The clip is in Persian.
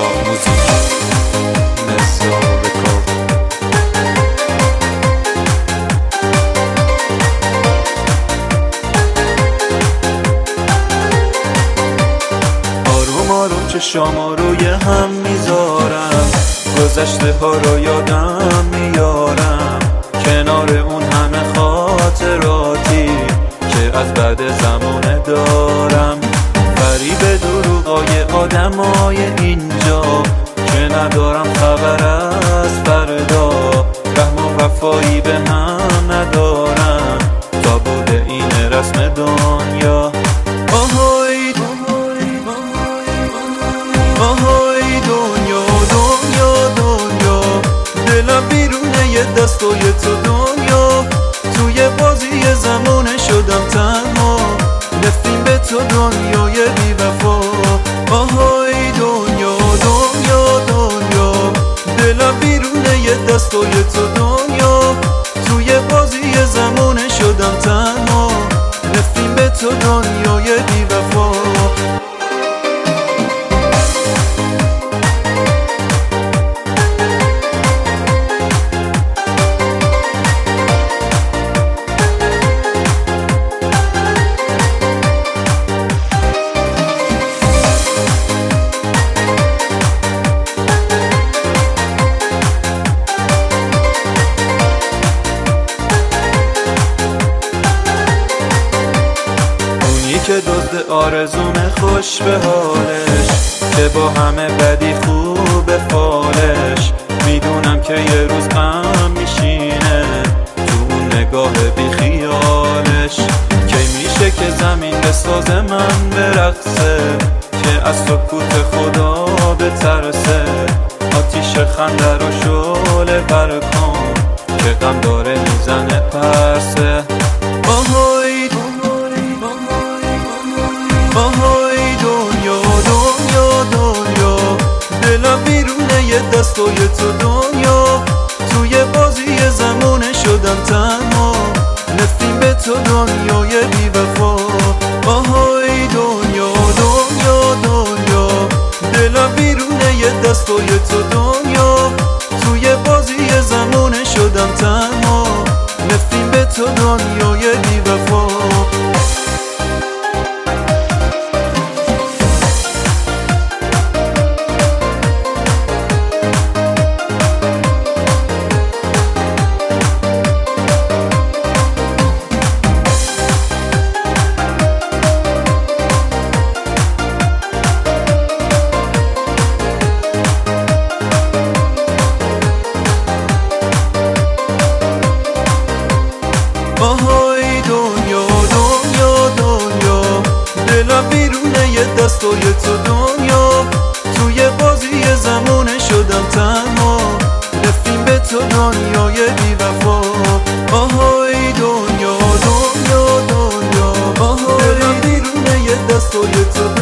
موزیک نزار کار. آروم آروم چشام روی هم میذارم، گذشته ها رو یادم میارم، کنار اون همه خاطراتی که از بعد زمانه دارم. فریب دروغای آدمای اینجا که ندارم خبر از فردا، رحم و وفایی به هم ندارم تا بوده این رسم دنیا. آهای آهای دنیا دنیا دنیا، دلم بیرونه یه دستای تو دنیا، توی بازی زمانه شدم تنها، نفرین به تو دنیای بی وفا. آهای دنیا دنیا دنیا، دلم بیرونه یه دستای تو دنیا، توی بازی زمانه شدم تنها، نفرین به تو دنیای بی وفا. که دزد آرزومه خوش به حالش، که با همه بدی خوب فالش، میدونم که یه روز غم میشینه تو اون نگاه بی خیالش. کی میشه که زمین بساز من برقصه، که از سکوت خدا بترسه، آتیش خنده رو شعله برکن که غم داره میزنه پرسه. آهای آهای دنیا دنیا دنیا، دلم بیرونه یه دستای تو دنیا، توی بازی زمانه شدم تنها، نفرین به تو دنیای بی وفا. آهای دنیا دنیا دنیا، دلم بیرونه یه دستای تو دنیا، توی بازی زمانه شدم تنها، نفرین به تو دنیای بی وفا. آهای دنیا دنیا دنیا، دلم بیرونه یه دستای تو دنیا، توی بازی زمانه شدم تنها، نفرین به تو دنیای بی وفا. آهای دنیا دنیا دنیا، دلم بیرونه یه دستای تو